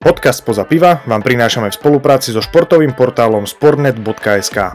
Podcast Spoza piva vám prinášame v spolupráci so športovým portálom sportnet.sk.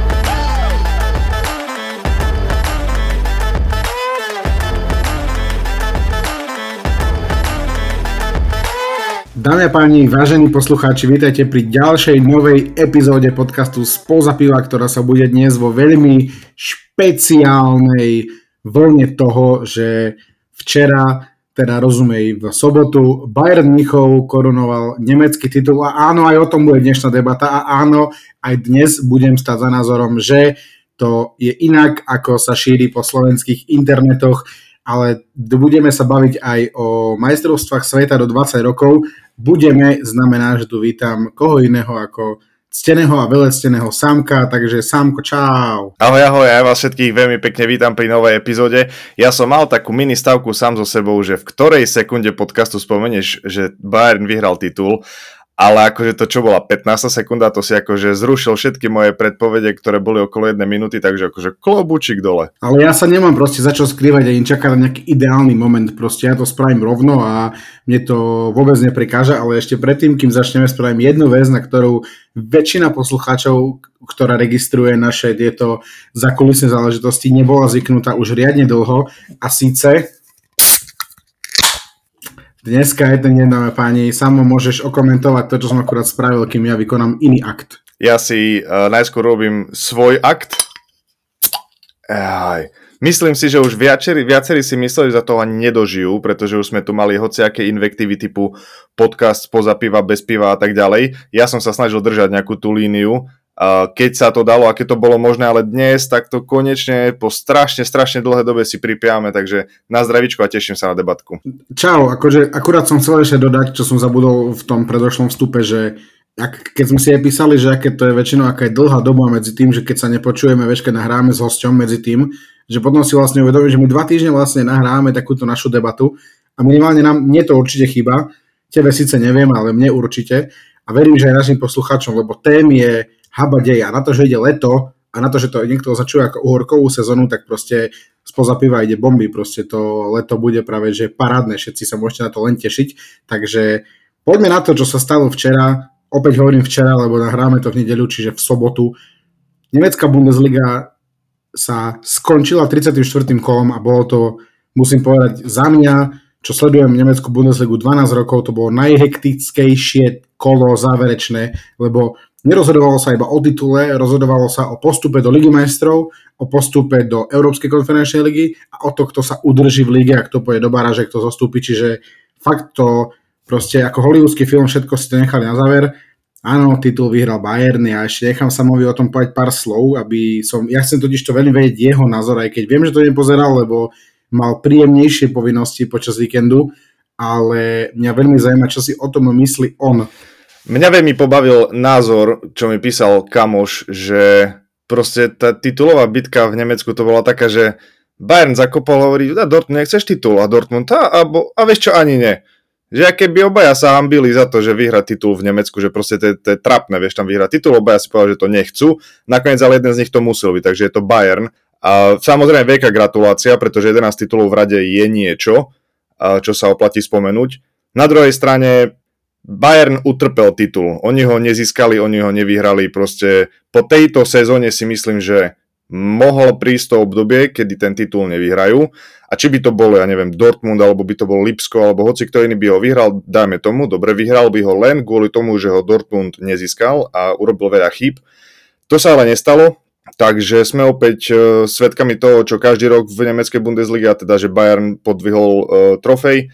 Dámy a páni, vážení poslucháči, vítajte pri ďalšej novej epizóde podcastu Spoza piva, ktorá sa bude dnes vo veľmi špeciálnej vlne toho, že včera, teda rozumej v sobotu, Bayern Mníchov korunoval nemecký titul a áno, aj o tom bude dnešná debata a áno, aj dnes budem stať za názorom, že to je inak, ako sa šíri po slovenských internetoch, ale budeme sa baviť aj o majstrovstvách sveta do 20 rokov. Budeme, znamená, že tu vítam koho iného ako cteného a velecteného Sámka, takže Sámko, čau. Ahoj, ja vás všetkých veľmi pekne vítam pri novej epizóde. Ja som mal takú mini stavku sám so sebou, že v ktorej sekunde podcastu spomenieš, že Bayern vyhral titul, ale akože to čo bola 15 sekunda, to si akože zrušil všetky moje predpovede, ktoré boli okolo 1 minúty, takže akože klobúčik dole. Ale ja sa nemám proste za čo skrývať a čakať na nejaký ideálny moment, proste ja to spravím rovno a mne to vôbec neprekáža, ale ešte predtým, kým začneme, spravím jednu vec, na ktorú väčšina poslucháčov, ktorá registruje naše tieto zakulisné záležitosti, nebola zvyknutá už riadne dlho a síce dneska je ten deň, dáme páni, Samo môžeš okomentovať to, čo som akurát spravil, kým ja vykonám iný akt. Ja si najskôr robím svoj akt. Myslím si, že už viacerí si mysleli, že za toho ani nedožijú, pretože už sme tu mali hociaké invektívy typu podcast spoza piva, bez piva a tak ďalej. Ja som sa snažil držať nejakú tú líniu, keď sa to dalo a keď to bolo možné, ale dnes tak to konečne po strašne dlhé dobe si pripiame, takže na zdravíčko a teším sa na debatku. Čau, akože akurát som chcel ešte dodať, čo som zabudol v tom predošlom vstupe, že keď sme si aj písali, že aké to je väčšinou, aká je dlhá doba medzi tým, že keď sa nepočujeme, vieš, keď nahráme s hosťom medzi tým, že potom si vlastne uvedomím, že my 2 týždne vlastne nahráme takúto našu debatu a minimálne mne to určite chýba, tebe síce neviem, ale mne určite a verím, že aj našim poslucháčom, lebo tém je habadej a na to, že ide leto a na to, že to niekto označuje ako uhorkovú sezónu, tak proste spoza piva ide bomby, proste to leto bude práve že parádne, všetci sa môžete na to len tešiť, takže poďme na to, čo sa stalo včera, opäť hovorím včera, lebo nahráme to v nedeľu, čiže v sobotu. Nemecká Bundesliga sa skončila 34. kolom a bolo to, musím povedať, za mňa, čo sledujem Nemeckú Bundesligu 12 rokov, to bolo najhektickejšie kolo záverečné, lebo nerozhodovalo sa iba o titule, rozhodovalo sa o postupe do Ligy majstrov, o postupe do Európskej konferenčnej ligy a o to, kto sa udrží v lige a kto pôjde do baráže, kto zostúpi, čiže fakt to proste ako hollywoodský film, všetko si to nechali na záver. Áno, titul vyhral Bayern, ja ešte nechám Samovi o tom povedať pár slov, ja chcem totiž to veľmi vedieť jeho názor, aj keď viem, že to nepozeral, lebo mal príjemnejšie povinnosti počas víkendu, ale mňa veľmi zaujíma, čo si o tom myslí on. Mňa veľmi pobavil názor, čo mi písal kamoš, že proste tá titulová bitka v Nemecku to bola taká, že Bayern zakopol, hovorí, Dortmund, nechceš titul? A Dortmund, a vieš čo, ani nie. Že keby obaja sa hambili za to, že vyhrá titul v Nemecku, že proste to je trapné, vieš tam vyhrať titul, obaja si povedal, že to nechcú, nakoniec ale jeden z nich to musel byť, takže je to Bayern. A samozrejme veľká gratulácia, pretože 11 titulov v rade je niečo, čo sa oplatí spomenúť. Na druhej strane Bayern utrpel titul, oni ho nezískali, oni ho nevyhrali, proste po tejto sezóne si myslím, že mohol prísť to obdobie, kedy ten titul nevyhrajú a či by to bolo, ja neviem, Dortmund, alebo by to bol Lipsko, alebo hoci kto iný by ho vyhral, dajme tomu, dobre, vyhral by ho len kvôli tomu, že ho Dortmund nezískal a urobil veľa chýb. To sa ale nestalo, takže sme opäť svedkami toho, čo každý rok v nemeckej Bundesliga, teda že Bayern podvihol trofej.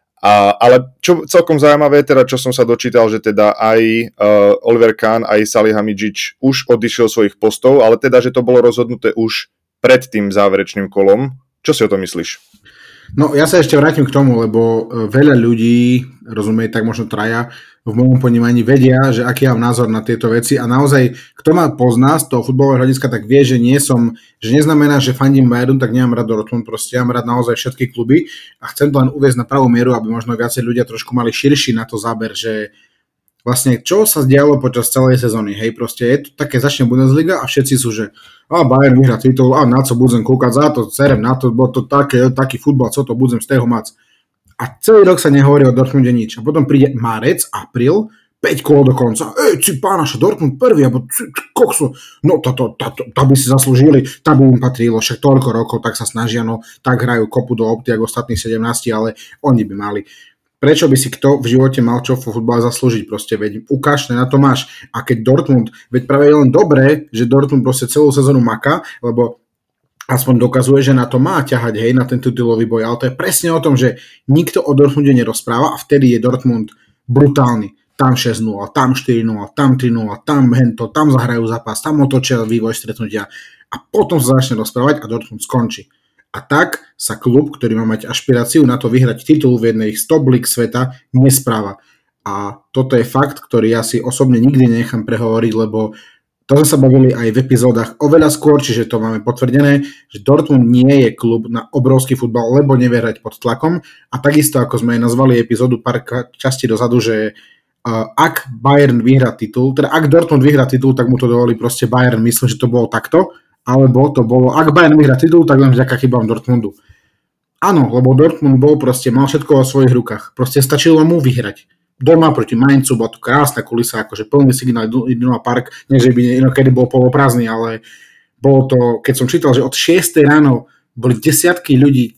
Ale čo celkom zaujímavé, teda čo som sa dočítal, že teda aj Oliver Kahn, aj Salihamidzic už odišiel svojich postov, ale teda, že to bolo rozhodnuté už pred tým záverečným kolom. Čo si o tom myslíš? No ja sa ešte vrátim k tomu, lebo veľa ľudí, rozumie, tak možno traja, v môjom ponímaní vedia, že aký mám názor na tieto veci a naozaj, kto ma pozná z toho futbalového hľadiska, tak vie, že neznamená, že fandím Bayernu, tak nemám rád Dortmund, proste ja mám rád naozaj všetky kluby a chcem to len uviesť na pravú mieru, aby možno viacej ľudia trošku mali širší na to záber, že vlastne čo sa dialo počas celej sezóny, hej, proste je to také, začne Bundesliga a všetci sú, že Bayern vyhrá titul, na co budem kúkať za to, cerem na to, bolo to taký futbal, co to budem z toho mať. a celý rok sa nehovorí o Dortmunde nič. A potom príde marec, apríl, 5 kôl do konca. Ci pánaša, Dortmund prvý, alebo koksu. No, to by si zaslúžili, tá by im patrilo, však toľko rokov, tak sa snažia, no, tak hrajú kopu do opty, ako ostatní 17, ale oni by mali. Prečo by si kto v živote mal čo v futbale zaslúžiť? Proste, veď ukážte, na to máš. A keď Dortmund, veď práve je len dobré, že Dortmund proste celú sezónu maká, lebo aspoň dokazuje, že na to má ťahať, hej, na ten titulový boj. Ale to je presne o tom, že nikto o Dortmunde nerozpráva a vtedy je Dortmund brutálny. Tam 6-0, tam 4-0, tam 3-0, tam hento, tam zahrajú zápas, tam otočia vývoj stretnutia a potom sa začne rozprávať a Dortmund skončí. A tak sa klub, ktorý má mať ašpiráciu na to vyhrať titul v jednej z top líg sveta, nespráva. A toto je fakt, ktorý ja si osobne nikdy nechám prehovoriť, lebo to sme sa bavili aj v epizódach oveľa skôr, čiže to máme potvrdené, že Dortmund nie je klub na obrovský futbal, lebo nevie hrať pod tlakom. A takisto, ako sme nazvali epizódu pár častí dozadu, že ak Bayern vyhrá titul, teda ak Dortmund vyhrá titul, tak mu to dovolí proste Bayern, myslím, že to bolo takto, alebo to bolo, ak Bayern vyhrá titul, tak len vďaka chybám Dortmundu. Áno, lebo Dortmund bol proste, mal všetko vo svojich rukách, proste stačilo mu vyhrať. Doma proti Mainzu, bola to krásna kulisa, akože plný signál Iduna Park, nie že by inokedy bol poloprázdny, ale bolo to, keď som čítal, že od 6 ráno boli desiatky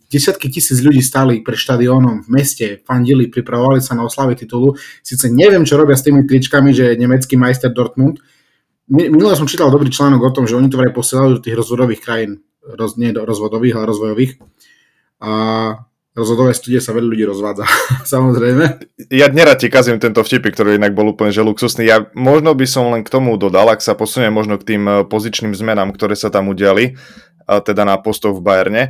tisíc ľudí stáli pred štadiónom v meste, fandili, pripravovali sa na oslavy titulu. Sice neviem, čo robia s tými tričkami, že nemecký majster Dortmund. Minule som čítal dobrý článok o tom, že oni to vraj posielajú do tých rozvodových krajín. Nie do rozvodových, ale rozvojových. A rozvodové studie sa veľa ľudí rozvádza, samozrejme. Ja nerad ti kazím tento vtipy, ktorý inak bol úplne že luxusný. Ja možno by som len k tomu dodal, ak sa posuniem možno k tým pozičným zmenám, ktoré sa tam udiali, teda na postoch v Bayerne,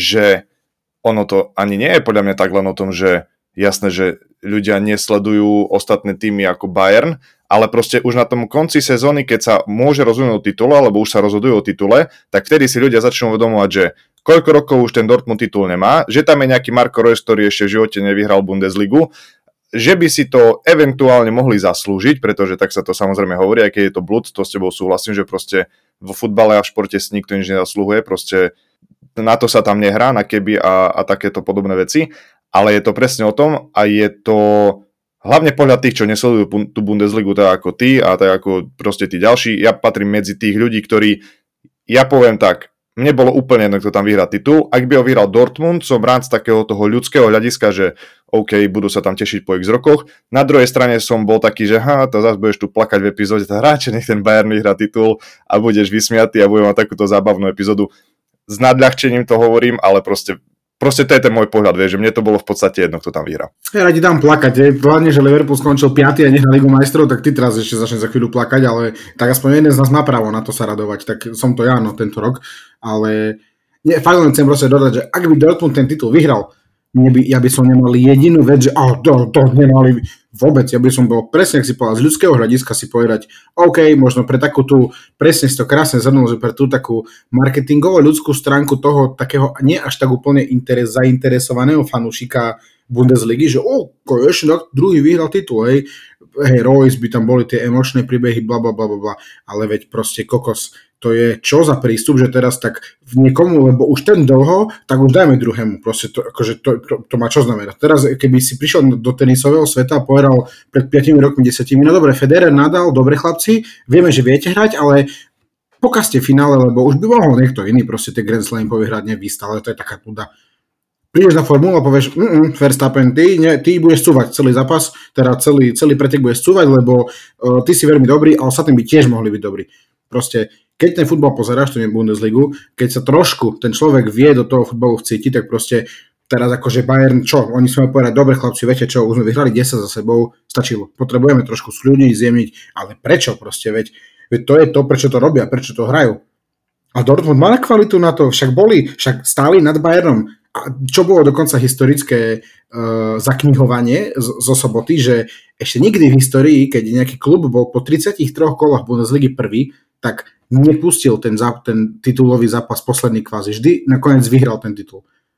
že ono to ani nie je podľa mňa tak len o tom, že jasné, že ľudia nesledujú ostatné týmy ako Bayern, ale proste už na tom konci sezóny, keď sa môže rozhodnúť o titule, alebo už sa rozhodujú o titule, tak vtedy si ľudia začnú uvedomovať, že koľko rokov už ten Dortmund titul nemá, že tam je nejaký Marco Reus, ktorý ešte v živote nevyhral Bundesligu, že by si to eventuálne mohli zaslúžiť, pretože tak sa to samozrejme hovorí, aj keď je to blud, to s tebou súhlasím, že proste vo futbale a v športe si nikto nič nezaslúhuje, proste na to sa tam nehrá, na keby a takéto podobné veci, ale je to presne o tom a je to hlavne podľa tých, čo nesledujú tú Bundesligu tak ako ty a tak ako proste tí ďalší, ja patrím medzi tých ľudí, ktorí, ja poviem tak, mne bolo úplne jedno, kto tam vyhrá titul. Ak by ho vyhral Dortmund, som rád z takého toho ľudského hľadiska, že OK, budú sa tam tešiť po x rokoch. Na druhej strane som bol taký, že to zase budeš tu plakať v epizóde, tak radšej nech ten Bayern vyhrá titul a budeš vysmiatý a budem mať takúto zábavnú epizódu. S nadľahčením to hovorím, ale proste to je ten môj pohľad, vieš, že mne to bolo v podstate jedno, kto tam vyhrá. Ja ti dám plakať, hlavne, že Liverpool skončil 5. a nech na Ligu majstrov, tak ty teraz ešte začne za chvíľu plakať, ale tak aspoň jeden z nás má právo na to sa radovať, tak som to ja, no, tento rok, ale fakt len chcem proste dodať, že ak by Dortmund ten titul vyhral, ja by som nemal jedinú vec, že to nemali vôbec, ja by som bol presne, ak si povedal, z ľudského hľadiska si povedať, OK, možno pre takú tú, presne si to krásne zhrnul, že pre tú takú marketingovú ľudskú stránku toho takého nie až tak úplne zainteresovaného fanúšika Bundesligy, že ešte druhý vyhral titul, hej, Royce by tam boli tie emočné príbehy, blablabla, ale veď proste kokos, to je čo za prístup, že teraz tak v niekomu, lebo už ten dlho, tak už dajme druhému, proste to, akože to má čo znamená. Teraz, keby si prišiel do tenisového sveta a povedal pred 5 rokmi, 10, no dobre, Federer, Nadal, dobre chlapci, vieme, že viete hrať, ale pokazte finále, lebo už by mohol niekto iný proste tie Grand Slam povyhrať, nevystále, to je taká nuda. Prídeš na formulu a povieš, Verstappen, ty budeš cúvať celý zápas, teda celý pretek budeš cúvať, lebo ty si veľmi dobrý, a ostatní by tiež mohli byť dobrí. Proste, keď ten futbal pozeráš, to nie Bundesligu, keď sa trošku ten človek vie do toho futbalu vcítiť, tak proste teraz akože Bayern, čo? Oni sme povedať, dobre chlapci, viete čo, už sme vyhrali 10 za sebou, stačilo. Potrebujeme trošku sľudniť, zjemniť, ale prečo proste, veď to je to, prečo to robia, prečo to hrajú. A Dortmund má kvalitu na to, však stáli nad Bayernom. A čo bolo dokonca historické zaknihovanie zo soboty, že ešte nikdy v histórii, keď nejaký klub bol po 33 kolách Bundesligy prvý, tak nepustil ten titulový zápas posledný kvázi. Vždy nakoniec vyhral ten titul.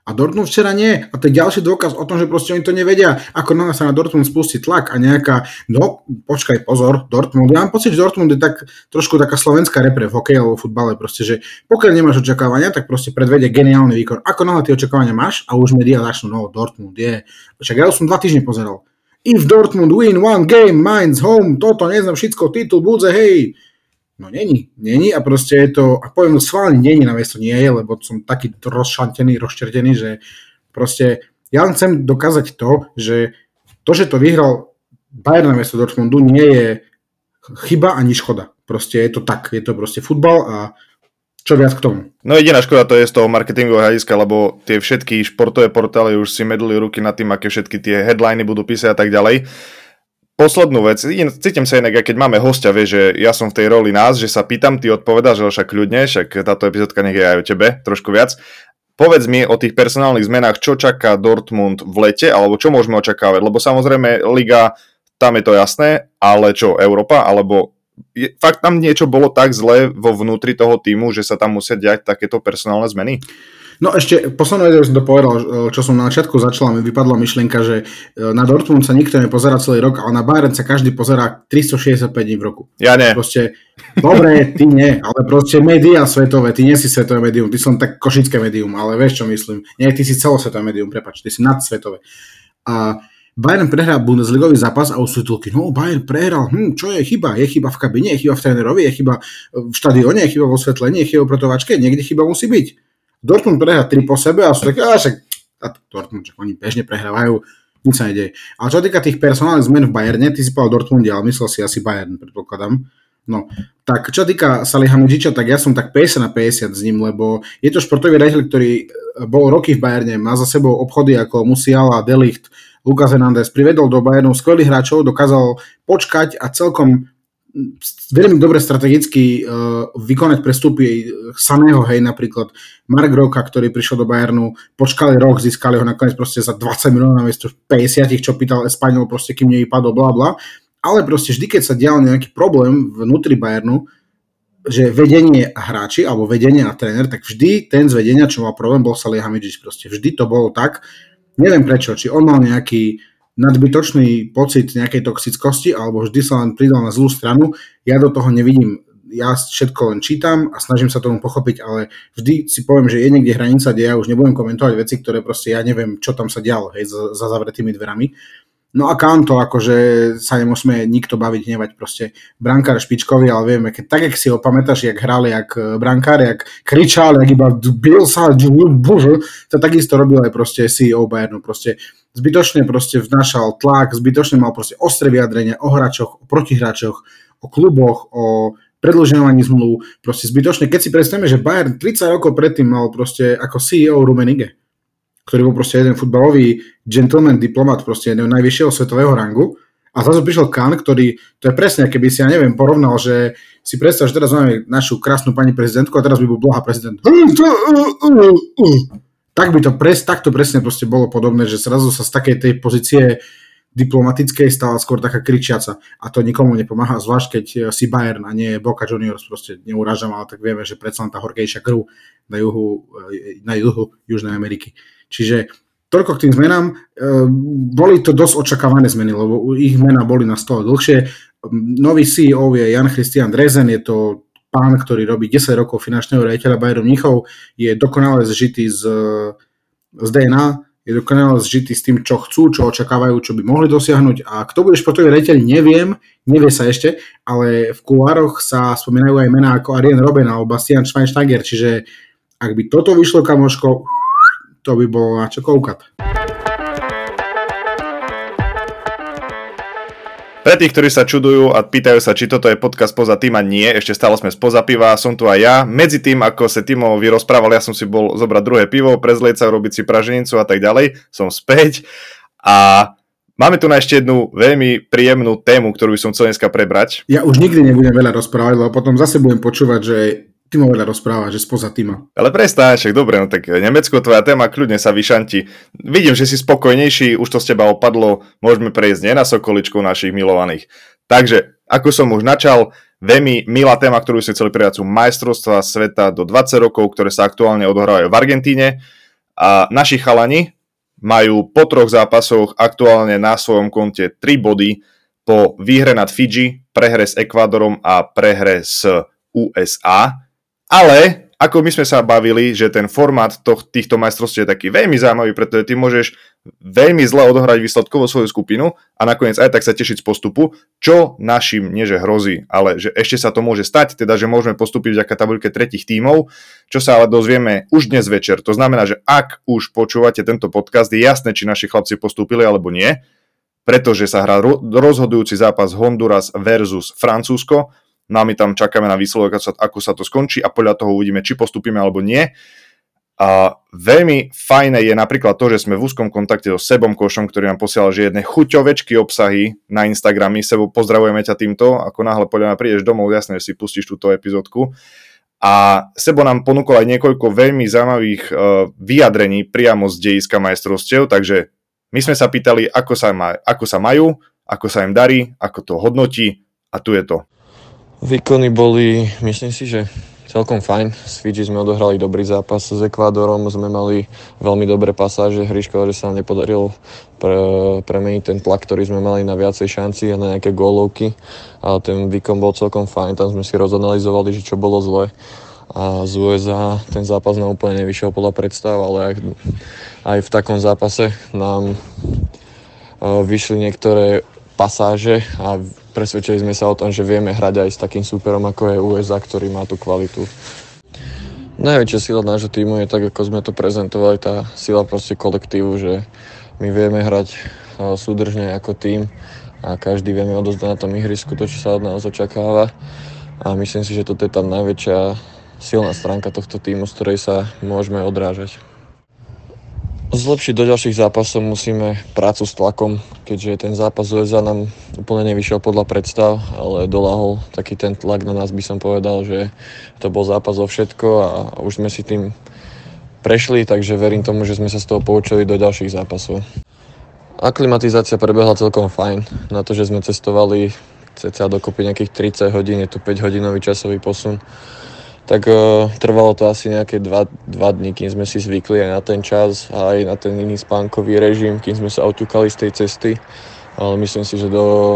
A Dortmund včera nie. A to je ďalší dôkaz o tom, že proste oni to nevedia. Ako sa na Dortmund spustí tlak a nejaká, počkaj, pozor, Dortmund. Ja mám pocit, že Dortmund je tak trošku taká slovenská repre v hokeji alebo v futbale. Proste, že pokiaľ nemáš očakávania, tak proste predvedia geniálny výkon. Ako náhle tie očakávania máš a už médiá začnú, Dortmund je. Však ja už som 2 týždne pozeral. If Dortmund win one game, Mainz home, toto, neznám, všetko, titul, budze, hej. No není a proste je to, a poviem, schválne není, namiesto nie je, lebo som taký rozšantený, rozčertený, že proste ja len chcem dokázať to, že to vyhral Bayern namiesto Dortmundu nie je chyba ani škoda. Proste je to tak, je to proste futbal a čo viac k tomu. No jediná škoda to je z toho marketingového hľadiska, lebo tie všetky športové portály už si medli ruky nad tým, aké všetky tie headliny budú písať a tak ďalej. Poslednú vec, cítim sa inak, keď máme hostia, vieš, že ja som v tej roli nás, že sa pýtam, ty odpovedáš, že však ľudne, však táto epizódka nech je aj o tebe, trošku viac. Povedz mi o tých personálnych zmenách, čo čaká Dortmund v lete, alebo čo môžeme očakávať, lebo samozrejme Liga, tam je to jasné, ale čo, Európa, alebo fakt tam niečo bolo tak zle vo vnútri toho týmu, že sa tam musia diať takéto personálne zmeny? No ešte, poslednú vedu som to povedal, čo som na začiatku začal, mi vypadla myšlienka, že na Dortmund sa nikto nepozerá celý rok, ale na Bayern sa každý pozerá 365 dní v roku. Ja nie. Proste, dobre, ty nie, ale proste médiá svetové, ty nie si svetové médium, ty som tak košické médium, ale vieš čo myslím. Nie, ty si celosvetové médium, prepáč, ty si nadsvetové. A Bayern prehrá Bundesligový zápas a už sú titulky, no Bayern prehral, čo je chyba? Je chyba v kabine, je chyba v trénerovi, je chyba v štadióne, je chyba vo svetlení, je chyba v protovačke, niekde chyba musí byť. Dortmund prehrá 3 po sebe a sú také, Dortmund, oni bežne prehrávajú, nič sa nedeje. Ale čo týka tých personálnych zmen v Bayerne, ty si povedal Dortmunde, ale myslel si asi Bayern, predpokladám. No, tak čo týka Salihamidzića, tak ja som tak 50 na 50 s ním, lebo je to športový riaditeľ, ktorý bol roky v Bayerne, má za sebou obchody ako Musiala, De Ligt, Lucas Hernandez, privedol do Bayernu skvelých hráčov, dokázal počkať a celkom veľmi dobre strategicky vykonať prestupy Saného, hej, napríklad Mark Roca, ktorý prišiel do Bayernu, počkali rok, získali ho nakoniec proste za 20 miliónov namiesto 50, čo pýtal Espanol, proste kým nevypadol, bla, ale proste vždy, keď sa dial nejaký problém vnútri Bayernu, že vedenie a hráči, alebo vedenie a tréner, tak vždy ten z vedenia, čo mal problém, bol Salihamidzic, proste vždy to bolo tak, neviem prečo, či on mal nejaký nadbytočný pocit nejakej toxickosti, alebo vždy sa len pridal na zlú stranu. Ja do toho nevidím, ja všetko len čítam a snažím sa tomu pochopiť, ale vždy si poviem, že je niekde hranica, kde ja už nebudem komentovať veci, ktoré proste ja neviem, čo tam sa dialo, hej, za zavretými dverami. No a Kanto, akože sa nemusíme nikto baviť, hnevať, proste brankár špičkový, ale vieme, tak jak si ho pamätáš, jak hrali, jak brankár, jak kričal, jak iba bil sa, bože, to takisto robil aj proste CEO Bayernu, proste zbytočne proste vnášal tlak, zbytočne mal proste ostré vyjadrenia o hráčoch, o protihráčoch, o kluboch, o predĺžňovaní zmluv, proste zbytočne. Keď si predstavíme, že Bayern 30 rokov predtým mal proste ako CEO Rummenigge, ktorý bol proste jeden futbalový gentleman, diplomat, proste jedného najvyššieho svetového rangu. A zrazu prišiel Kahn, ktorý, to je presne, keby si, ja neviem, porovnal, že si predstav, že teraz máme našu krásnu pani prezidentku a teraz by bol Blaha prezident. Takto presne proste bolo podobné, že zrazu sa z takej tej pozície diplomatickej stala skôr taká kričiaca. A to nikomu nepomáha, zvlášť keď si Bayern a nie Boca Juniors, proste neurážam, ale tak vieme, že predsa tá horkejšia krv na juhu Južnej Ameriky. Čiže toľko k tým zmenám. Boli to dosť očakávané zmeny, lebo ich mená boli na stole dlhšie. Nový CEO je Jan Christian Drezen, je to pán, ktorý robí 10 rokov finančného riaditeľa Bayern Mníchov, je dokonale zžitý z DNA, je dokonale zžitý s tým, čo chcú, čo očakávajú, čo by mohli dosiahnuť. A kto bude športový riaditeľ, nevie sa ešte, ale v kulároch sa spomínajú aj mená ako Arjen Robben alebo Bastian Schweinsteiger, čiže ak by toto vyšlo, kamoško, to by bolo na čo koukať. Pre tých, ktorí sa čudujú a pýtajú sa, či toto je podcast Spoza týma, nie, ešte stále sme Spoza piva, som tu aj ja. Medzi tým, ako sa Timo vyrozprával, ja som si bol zobrať druhé pivo, prezlieť sa, robiť si praženicu a tak ďalej, som späť a máme tu na ešte jednu veľmi príjemnú tému, ktorú by som chcel dneska prebrať. Ja už nikdy nebudem veľa rozprávať, lebo potom zase budem počúvať, že Timo veľa rozpráva, že spoza týma. Ale prestáň, však dobre, no tak Nemecko, tvoja téma, kľudne sa vyšanti. Vidím, že si spokojnejší, už to z teba opadlo, môžeme prejsť nie na sokoličku našich milovaných. Takže, ako som už načal, veľmi milá téma, ktorú si chceli prijať, sú majstrovstvá sveta do 20 rokov, ktoré sa aktuálne odohrávajú v Argentíne. A naši chalani majú po 3 zápasoch aktuálne na svojom konte 3 body po výhre nad Fidži, prehre s Ekvádorom a prehre s USA. Ale ako my sme sa bavili, že ten formát týchto majstrovstiev je taký veľmi zaujímavý, pretože ty môžeš veľmi zle odohrať výsledkovo svoju skupinu a nakoniec aj tak sa tešiť z postupu, čo našim nie že hrozí, ale že ešte sa to môže stať, teda že môžeme postúpiť vďaka tabuľke 3 tímov, čo sa ale dozvieme už dnes večer. To znamená, že ak už počúvate tento podcast, je jasné, či naši chlapci postúpili alebo nie, pretože sa hrá rozhodujúci zápas Honduras versus Francúzsko. No a my tam čakáme na výsledok, ako sa to skončí a podľa toho uvidíme, či postupíme alebo nie. A veľmi fajné je napríklad to, že sme v úzkom kontakte so Sebom Košom, ktorý nám posielal že jedné chuťovečky obsahy na Instagrame. Sebo, pozdravujeme ťa týmto, ako náhle podľa mňa prídeš domov, jasné, že si pustíš túto epizódku. A Sebo nám ponúkol aj niekoľko veľmi zaujímavých vyjadrení priamo z dejiska majstrovstiev, takže my sme sa pýtali, ako sa majú, ako sa im darí, ako to hodnotí a tu je to. Výkony boli, myslím si, že celkom fajn. S Fidži sme odohrali dobrý zápas, s Ekvádorom sme mali veľmi dobré pasáže. Hryškovo, že sa nám nepodarilo premeniť ten tlak, ktorý sme mali na viacej šanci a na nejaké gólovky. Ale ten výkon bol celkom fajn, tam sme si rozanalizovali, že čo bolo zle. A z USA ten zápas nám úplne nevyšiel podľa predstav, ale aj v takom zápase nám vyšli niektoré pasáže a presvedčili sme sa o tom, že vieme hrať aj s takým súperom ako je USA, ktorý má tú kvalitu. Najväčšia sila nášho týmu je tak, ako sme to prezentovali, tá sila proste kolektívu, že my vieme hrať súdržne ako tým a každý vieme odozdať na tom ihrisku to, čo sa od nás očakáva. A myslím si, že toto je tá najväčšia silná stránka tohto týmu, z ktorej sa môžeme odrážať. Zlepšiť do ďalších zápasov musíme prácu s tlakom, keďže ten zápas USA nám úplne nevyšiel podľa predstav, ale doľahol taký ten tlak na nás, by som povedal, že to bol zápas o všetko a už sme si tým prešli, takže verím tomu, že sme sa z toho poučili do ďalších zápasov. Aklimatizácia prebehla celkom fajn, na to, že sme cestovali cca dokopy nejakých 30 hodín, je tu 5-hodinový časový posun. Tak trvalo to asi nejaké 2 dní, kým sme si zvykli aj na ten čas a aj na ten iný spánkový režim, kým sme sa oťukali z tej cesty. Ale myslím si, že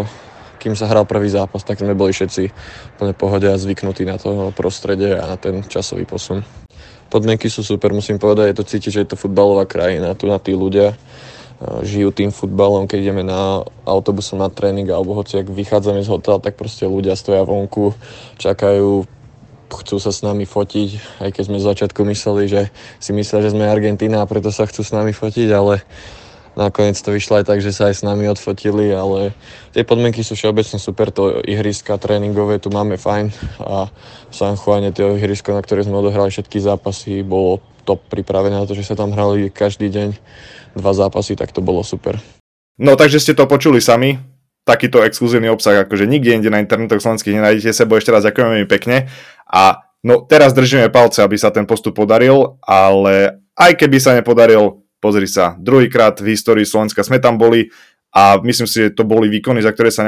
kým sa hral prvý zápas, tak sme boli všetci plne pohode a zvyknutí na to prostredie a na ten časový posun. Podmienky sú super, musím povedať, je to cítiť, že je to futbalová krajina, tu na tí ľudia žijú tým futbalom, keď ideme na autobusom na tréning alebo hoci ak vychádzame z hotela, tak proste ľudia stoja vonku, čakajú, chcú sa s nami fotiť, aj keď sme z začiatku mysleli, že si myslia, že sme Argentína a preto sa chcú s nami fotiť, ale nakoniec to vyšlo aj tak, že sa aj s nami odfotili, ale tie podmienky sú všeobecne super, to ihriska tréningové tu máme fajn a v San Juane to ihrisko, na ktoré sme odohrali všetky zápasy, bolo top pripravené na to, že sa tam hrali každý deň 2 zápasy, tak to bolo super. No takže ste to počuli sami, takýto exkluzívny obsah, akože nikde inde na internetoch slovenských nenájdete. Sebo, ešte raz ďakujem veľmi pekne. A no teraz držíme palce, aby sa ten postup podaril, ale aj keby sa nepodaril, pozri sa, druhýkrát v histórii Slovenska sme tam boli a myslím si, že to boli výkony, za ktoré sa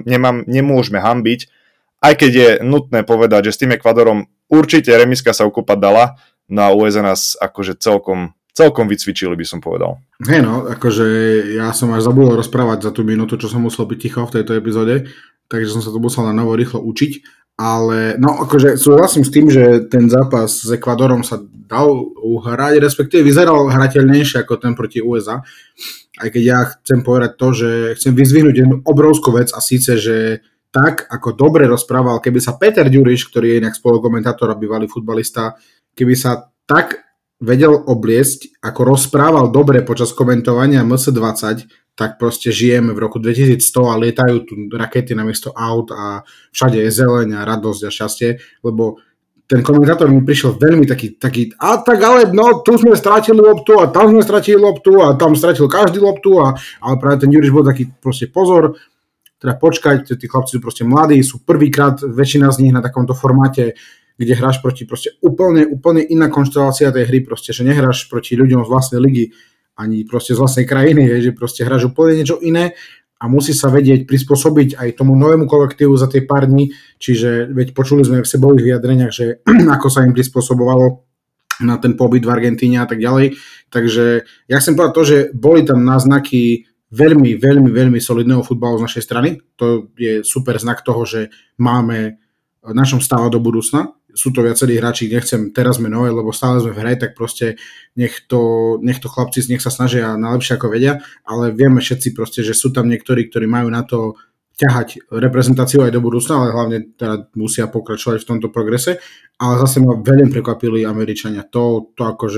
nemôžeme hanbiť, aj keď je nutné povedať, že s tým Ekvádorom určite remiska sa ukúpať dala, no a USA nás akože celkom vycvičili, by som povedal. Hej no, akože ja som až zabudol rozprávať za tú minútu, čo som musel byť ticho v tejto epizóde, takže som sa to musel na novo rýchlo učiť. Ale no akože súhlasím s tým, že ten zápas s Ekvádorom sa dal uhrať, respektíve vyzeral hrateľnejšie ako ten proti USA. Aj keď ja chcem povedať to, že chcem vyzvihnúť jednu obrovskú vec a síce, že tak ako dobre rozprával, keby sa Peter Ďuriš, ktorý je inak spolukomentátor a bývalý futbalista, keby sa tak vedel obliecť, ako rozprával dobre počas komentovania MS-20, tak proste žijeme v roku 2100 a lietajú tu rakety namiesto aut a všade je zeleň a radosť a šťastie, lebo ten komentátor mi prišiel veľmi taký a tak ale no, tu sme stratili loptu a tam sme stratili loptu a tam stratil každý loptu ale práve ten Ďuriš bol taký proste pozor, teda počkať, tí chlapci sú proste mladí, sú prvýkrát väčšina z nich na takomto formáte, kde hráš proti proste úplne iná konštelácia tej hry, proste, že nehráš proti ľuďom z vlastnej ligy, ani proste z vlastnej krajiny, že proste hráš úplne niečo iné a musí sa vedieť prispôsobiť aj tomu novému kolektívu za tie pár dní, čiže veď počuli sme v sebových vyjadreniach, že ako sa im prispôsobovalo na ten pobyt v Argentíne a tak ďalej. Takže ja chcem povedať to, že boli tam náznaky veľmi, veľmi, veľmi solidného futbalu z našej strany. To je super znak toho, že máme na čom stávať do budúcna. Sú to viacerí hráči, nechcem teraz menovať, lebo stále sme v hre, tak proste nech to chlapci nech sa snažia najlepšie ako vedia, ale vieme všetci proste, že sú tam niektorí, ktorí majú na to ťahať reprezentáciu aj do budúcna, ale hlavne teda musia pokračovať v tomto progrese. Ale zase ma veľmi prekvapili Američania. To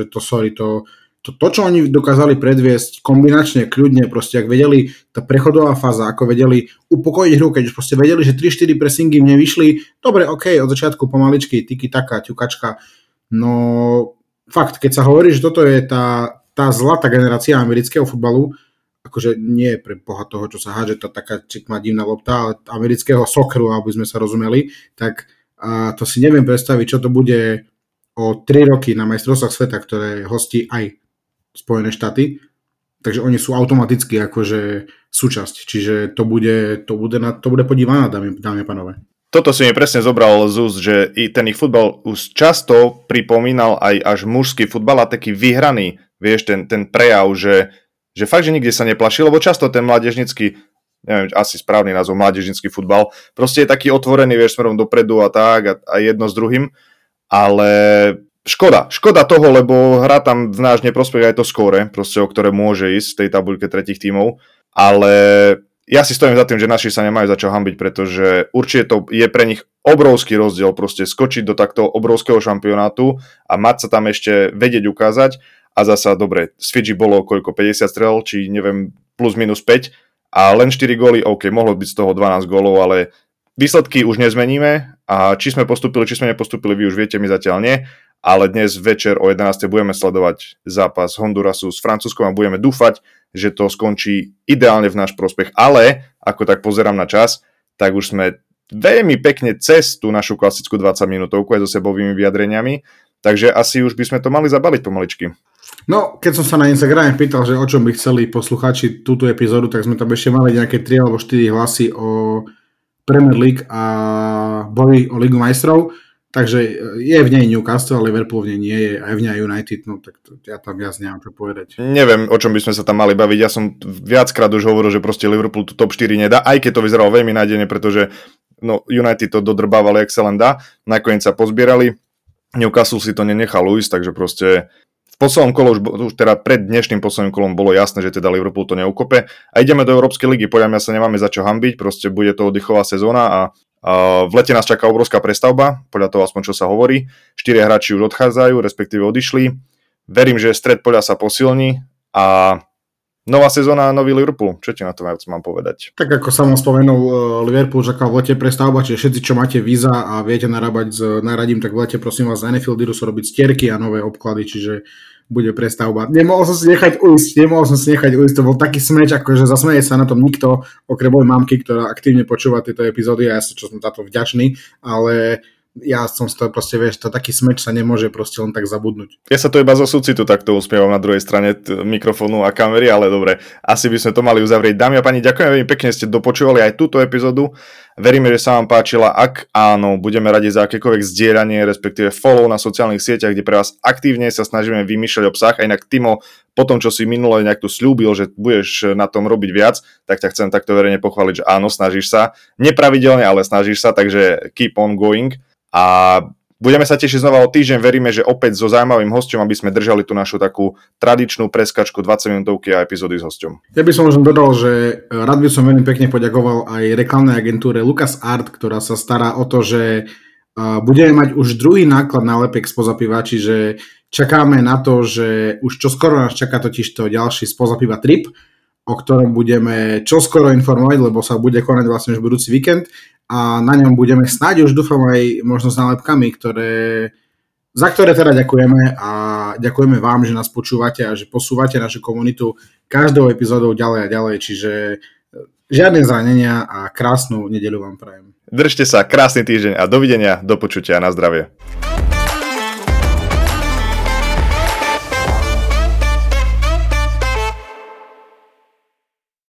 čo oni dokázali predviesť kombinačne, kľudne, proste ak vedeli, tá prechodová fáza, ako vedeli upokojiť hru, keď už proste vedeli, že 3-4 pressingy im nevyšli, dobre, ok, od začiatku pomaličky, tiki-taka, ťukačka. No fakt, keď sa hovorí, že toto je tá zlatá generácia amerického futbalu, akože nie pre boha toho, čo sa hádže, tá taká čikma divná lopta, ale amerického socceru, aby sme sa rozumeli, tak to si neviem predstaviť, čo to bude o 3 roky na majstrovstvách sveta, ktoré hostí aj Spojené štáty, takže oni sú automaticky akože súčasť, čiže to bude podívaná, dámy a panové. Toto si mi presne zobral z úst, že i ten ich futbal už často pripomínal aj až mužský futbal a taký vyhraný, vieš, ten prejav, že fakt, že nikde sa neplaší, lebo často ten mládežnický, neviem, asi správny názov, mládežnický futbal, proste je taký otvorený, vieš, smerom dopredu a tak a jedno s druhým, ale škoda toho, lebo hrá tam v náš neprospech aj to skóre, proste o ktoré môže ísť v tej tabuľke tretích tímov, ale ja si stojím za tým, že naši sa nemajú za čo hanbiť, pretože určite to je pre nich obrovský rozdiel proste skočiť do takto obrovského šampionátu a mať sa tam ešte vedieť ukázať. A zasa, dobre, z Fidži bolo koľko, 50 strel, či neviem, plus minus 5 a len 4 góly, ok, mohlo byť z toho 12 gólov, ale výsledky už nezmeníme a či sme postúpili, či sme nepostúpili, vy už viete, my zatiaľ nie, ale dnes večer o 11. budeme sledovať zápas Hondurasu s Francúzskom a budeme dúfať, že to skončí ideálne v náš prospech, ale ako tak pozerám na čas, tak už sme veľmi pekne cez tú našu klasickú 20 minútovku aj so sebovými vyjadreniami, takže asi už by sme to mali zabaliť pomaličky. No, keď som sa na Instagrame pýtal, že o čom by chceli poslucháči túto epizódu, tak sme tam ešte mali nejaké 3 alebo 4 hlasy o Premier League a boji o Ligu majstrov, takže je v nej Newcastle, ale Liverpool v nej nie je, aj v nej United, no tak ja tam viac nemám čo povedať. Neviem, o čom by sme sa tam mali baviť, ja som viackrát už hovoril, že proste Liverpool tu top 4 nedá, aj keď to vyzeralo veľmi nádejne, pretože United to dodrbávali, jak sa len dá, nakoniec sa pozbierali, Newcastle si to nenechal ujsť, takže proste v poslednom kole už teda pred dnešným posledným kolom bolo jasné, že teda Liverpool to neukope a ideme do Európskej ligy, podľa mňa sa nemáme za čo hanbiť, proste bude to oddychová sezóna a v lete nás čaká obrovská prestavba, podľa toho aspoň čo sa hovorí, 4 hráči už odchádzajú, respektíve odišli, verím, že stred poľa sa posilní a nová sezóna, nový Liverpool. Čo ti na to viac mám povedať? Tak ako som spomenul, Liverpool čaká v lete prestavba, čiže všetci, čo máte víza a viete narábať s náradím, tak v lete prosím vás na NFL idú sa robiť stierky a nové obklady, čiže bude prestavba. Nemohol som si nechať ujsť, to bol taký smeč, akože zasmeje sa na tom nikto, okrem mojej mamky, ktorá aktívne počúva tieto epizódy a ja som za to vďačný, ale ja som to proste, vieš, to taký smeč sa nemôže proste len tak zabudnúť. Ja sa to iba zo súcitu takto usmievam na druhej strane mikrofónu a kamery, ale dobre, asi by sme to mali uzavrieť. Dámy a páni, ďakujem veľmi pekne, ste dopočúvali aj túto epizódu. Veríme, že sa vám páčila. Ak áno, budeme radi za akékoľvek zdieľanie, respektíve follow na sociálnych sieťach, kde pre vás aktívne sa snažíme vymýšľať obsah. A inak Timo, po tom, čo si minule nejak tu sľúbil, že budeš na tom robiť viac, tak ťa chcem takto verejne pochváliť, že áno, snažíš sa. Nepravidelne, ale snažíš sa, takže keep on going. A budeme sa tešiť znova o týždeň, veríme, že opäť so zaujímavým hosťom, aby sme držali tú našu takú tradičnú preskačku 20 minútovky a epizódy s hosťom. Ja by som možno dodal, že rád by som veľmi pekne poďakoval aj reklamnej agentúre Lucas Art, ktorá sa stará o to, že budeme mať už druhý náklad na lepek spoza piva, čiže čakáme na to, že už čoskoro nás čaká totižto ďalší spoza piva trip, o ktorom budeme čoskoro informovať, lebo sa bude konať vlastne už budúci víkend a na ňom budeme snáď už dúfam aj možno s nálepkami, za ktoré teda ďakujeme a ďakujeme vám, že nás počúvate a že posúvate našu komunitu každou epizódou ďalej a ďalej, čiže žiadne zranenia a krásnu nedeľu vám prajem. Držte sa, krásny týždeň a dovidenia, do počutia, na zdravie.